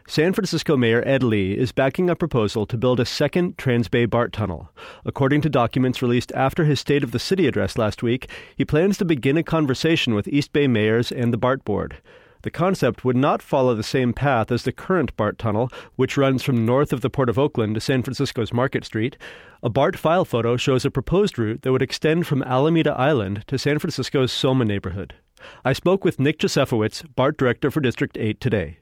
San Francisco Mayor Ed Lee is backing a proposal to build a second Transbay BART tunnel. According to documents released after his State of the City address last week, he plans to begin a conversation with East Bay mayors and the BART board. The concept would not follow the same path as the current BART tunnel, which runs from north of the Port of Oakland to San Francisco's Market Street. A BART file photo shows a proposed route that would extend from Alameda Island to San Francisco's Soma neighborhood. I spoke with Nick Josefowicz, BART director for District 8 today.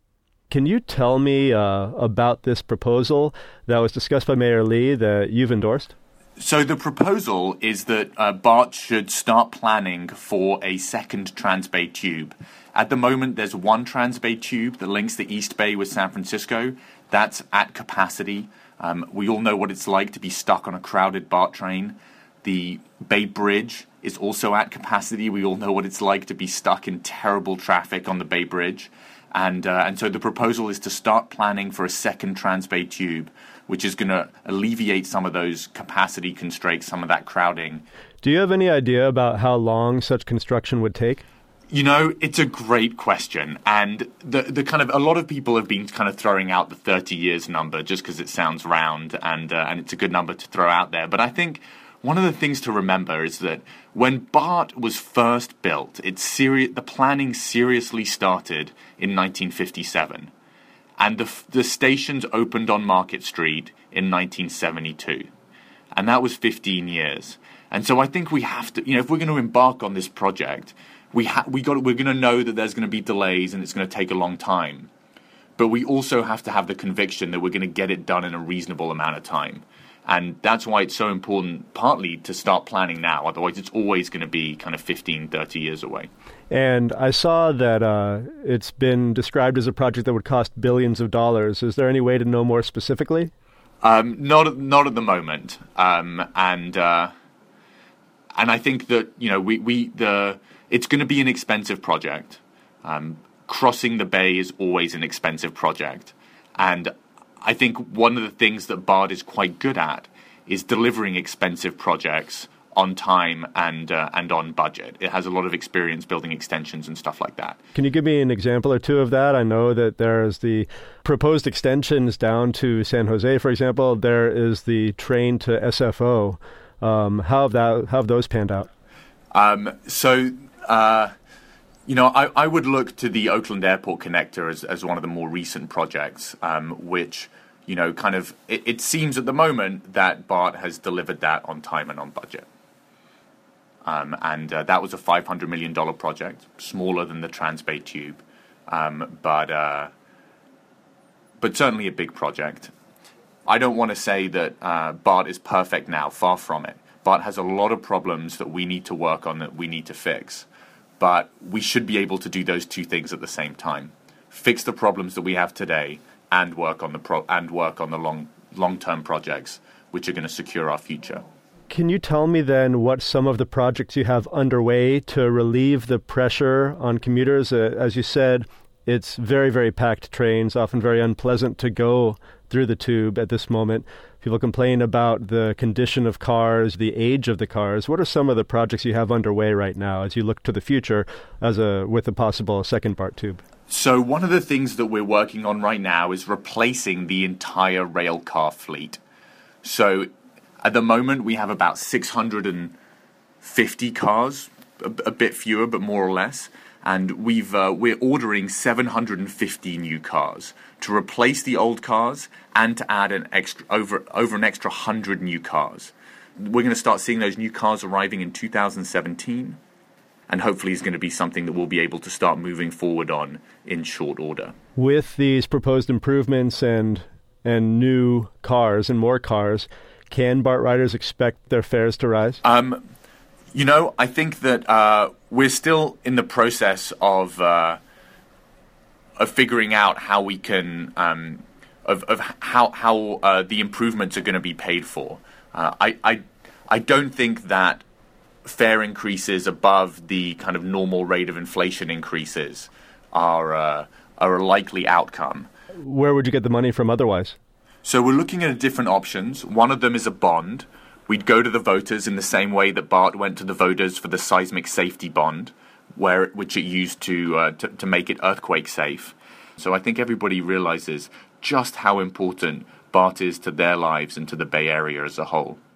Can you tell me about this proposal that was discussed by Mayor Lee that you've endorsed? So the proposal is that BART should start planning for a second Transbay tube. At the moment, there's one Transbay tube that links the East Bay with San Francisco. That's at capacity. We all know what it's like to be stuck on a crowded BART train. The Bay Bridge is also at capacity. We all know what it's like to be stuck in terrible traffic on the Bay Bridge. And so the proposal is to start planning for a second Transbay tube, which is going to alleviate some of those capacity constraints, some of that crowding. Do you have any idea about how long such construction would take? You know, it's a great question. And the kind of a lot of people have been kind of throwing out the 30 years number just because it sounds round and it's a good number to throw out there. But I think one of the things to remember is that when BART was first built, the planning seriously started in 1957. And the stations opened on Market Street in 1972. And that was 15 years. And so I think we have to, if we're going to embark on this project, we're going to know that there's going to be delays and it's going to take a long time. But we also have to have the conviction that we're going to get it done in a reasonable amount of time. And that's why it's so important, partly, to start planning now. Otherwise, it's always going to be kind of 15, 30 years away. And I saw that it's been described as a project that would cost billions of dollars. Is there any way to know more specifically? Not at the moment. And I think that it's going to be an expensive project. Crossing the bay is always an expensive project, and I think one of the things that BART is quite good at is delivering expensive projects on time and on budget. It has a lot of experience building extensions and stuff like that. Can you give me an example or two of that? I know that there's the proposed extensions down to San Jose, for example. There is the train to SFO. How have those panned out? I would look to the Oakland Airport Connector as one of the more recent projects, which, it seems at the moment that BART has delivered that on time and on budget. That was a $500 million project, smaller than the Transbay tube, but certainly a big project. I don't want to say that BART is perfect now, far from it. BART has a lot of problems that we need to work on, that we need to fix. But we should be able to do those two things at the same time: fix the problems that we have today, and work on the long-term projects which are going to secure our future. Can you tell me then what some of the projects you have underway to relieve the pressure on commuters? As you said, it's very, very packed trains, often very unpleasant to go through the tube at this moment. People complain about the condition of cars, the age of the cars. What are some of the projects you have underway right now as you look to the future with a possible second BART tube? So one of the things that we're working on right now is replacing the entire rail car fleet. So at the moment, we have about 650 cars, a bit fewer, but more or less. And we're ordering 750 new cars to replace the old cars and to add over an extra 100 new cars. We're going to start seeing those new cars arriving in 2017, and hopefully it's going to be something that we'll be able to start moving forward on in short order. With these proposed improvements and new cars and more cars, can BART riders expect their fares to rise? I think that we're still in the process of figuring out how we can how the improvements are going to be paid for. I don't think that fare increases above the kind of normal rate of inflation increases are a likely outcome. Where would you get the money from otherwise? So we're looking at different options. One of them is a bond. We'd go to the voters in the same way that BART went to the voters for the seismic safety bond, which it used to make it earthquake safe. So I think everybody realizes just how important BART is to their lives and to the Bay Area as a whole.